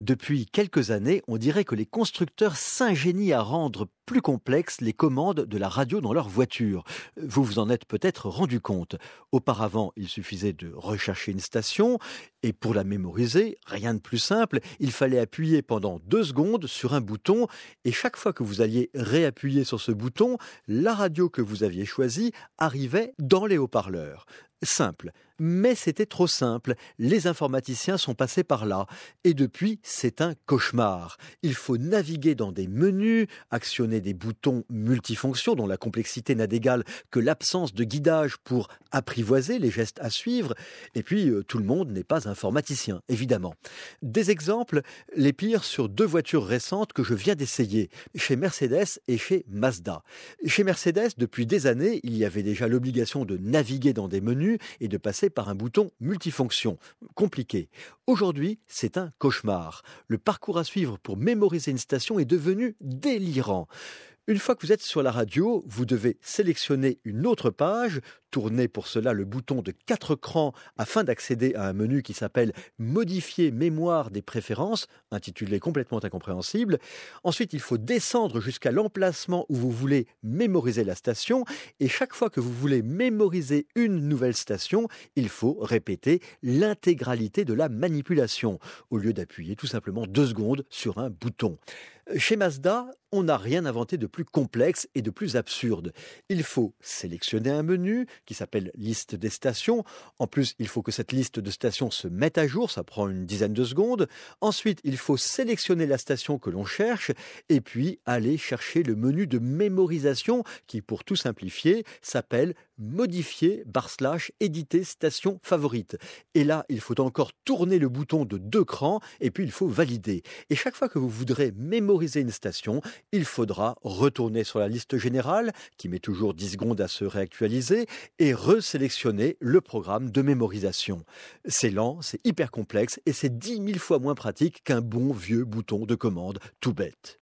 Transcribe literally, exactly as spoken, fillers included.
Depuis quelques années, on dirait que les constructeurs s'ingénient à rendre plus complexes les commandes de la radio dans leur voiture. Vous vous en êtes peut-être rendu compte. Auparavant, il suffisait de rechercher une station et pour la mémoriser, rien de plus simple, il fallait appuyer pendant deux secondes sur un bouton et chaque fois que vous alliez réappuyer sur ce bouton, la radio que vous aviez choisie arrivait dans les haut-parleurs. Simple, mais c'était trop simple. Les informaticiens sont passés par là. Et depuis, c'est un cauchemar. Il faut naviguer dans des menus, actionner des boutons multifonctions dont la complexité n'a d'égal que l'absence de guidage pour apprivoiser les gestes à suivre. Et puis, euh, tout le monde n'est pas informaticien, évidemment. Des exemples, les pires sur deux voitures récentes que je viens d'essayer, chez Mercedes et chez Mazda. Chez Mercedes, depuis des années, il y avait déjà l'obligation de naviguer dans des menus et de passer par un bouton multifonction. Compliqué. Aujourd'hui, c'est un cauchemar. Le parcours à suivre pour mémoriser une station est devenu délirant. Une fois que vous êtes sur la radio, vous devez sélectionner une autre page, tourner pour cela le bouton de quatre crans afin d'accéder à un menu qui s'appelle Modifier mémoire des préférences, intitulé complètement incompréhensible. Ensuite, il faut descendre jusqu'à l'emplacement où vous voulez mémoriser la station et chaque fois que vous voulez mémoriser une nouvelle station, il faut répéter l'intégralité de la manipulation au lieu d'appuyer tout simplement deux secondes sur un bouton. Chez Mazda, on n'a rien inventé de plus complexe et de plus absurde. Il faut sélectionner un menu qui s'appelle liste des stations. En plus, il faut que cette liste de stations se mette à jour, ça prend une dizaine de secondes. Ensuite, il faut sélectionner la station que l'on cherche et puis aller chercher le menu de mémorisation qui, pour tout simplifier, s'appelle modifier barre slash éditer station favorite. Et là, il faut encore tourner le bouton de deux crans et puis il faut valider. Et chaque fois que vous voudrez mémoriser une station, il faudra retourner sur la liste générale, qui met toujours dix secondes à se réactualiser, et resélectionner le programme de mémorisation. C'est lent, c'est hyper complexe et c'est dix mille fois moins pratique qu'un bon vieux bouton de commande tout bête.